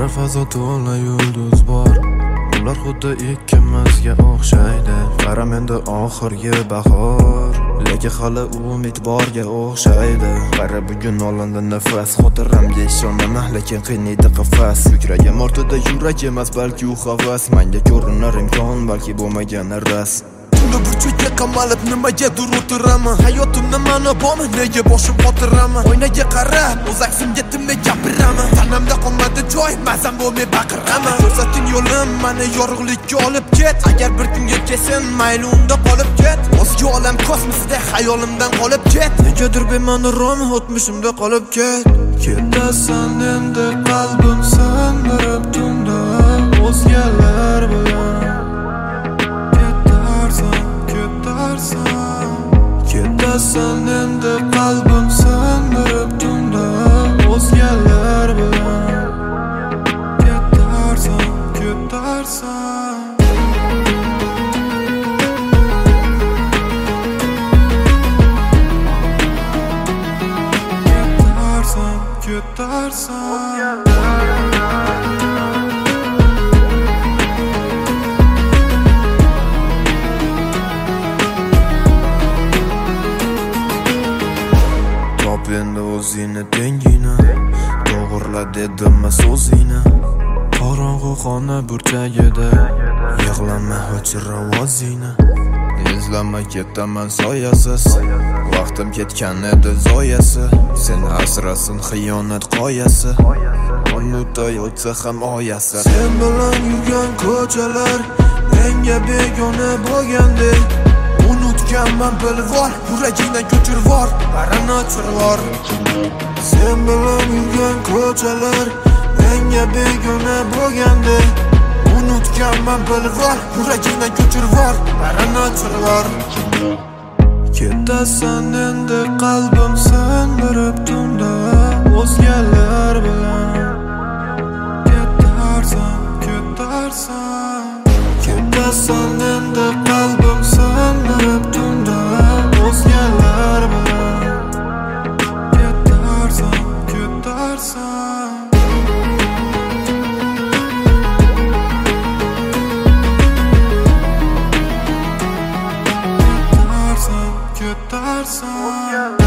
fazo to'la yulduz bor. Ular xuddi ikkimizga o'xshaydi. Qara menda oxirgi bahor, lekin hali umid borga o'xshaydi. Qara bugun olindi nafas, xotiramga ishonaman, lekin qiynaydi qafas. Yuragim ortida yurak emas, balki u havas. Menga ko'rinar imkon, balki bo'lmagan ras. Burchakka qamalib nimagadir o'tiraman. Hayotimni ma'no bormi, nega boshim qotiraman? Oynaga qarab, o'z aksimga tinmay gapiraman. Tanamda qolmadi joy, mazam bo'lmay baqiraman. Ko'rsating yo'lim, mani yorug'likka olib ket. Agar bir kunga kelsin, mayli unda qolib ket. O'zga olam kosmosda xayolimdan qolib ket. Negadir bema'ni rom o'tmishimda qolib ket. Ketasan endi qalbim sindirib tunda o'zgalar bilan. Ketasan endi qalbim sindirib tunda o'zgalar bilan. Ketarsan endi o'zingni tengini, to'g'irla dedim so'zingni. Qorong'u xona burchagida yig'lama o'chir ovozingni. Izlama ketaman soyasiz, vaqtim ketgan edi zoyasi. Seni asrasin xiyonat qoyasi, unutay o'tsa ham oyasi. Sen bilan yurgan ko'chalar menga begona bo'lgandek. Unutganman bilvor, yuragingdan ko'chirvor, barani ochirvor. Sen bilan yurgan ko'chalar menga begona bo'lgandek. Unutganman bilvor, yuragingdan ko'chirvor, barani ochirvor. Ketasan endi qalbim sindirib tunda o'zgalar bilan. Ketasan endi qalbim sindirib tunda o'zgalar bilan. Ketarsan Ketarsan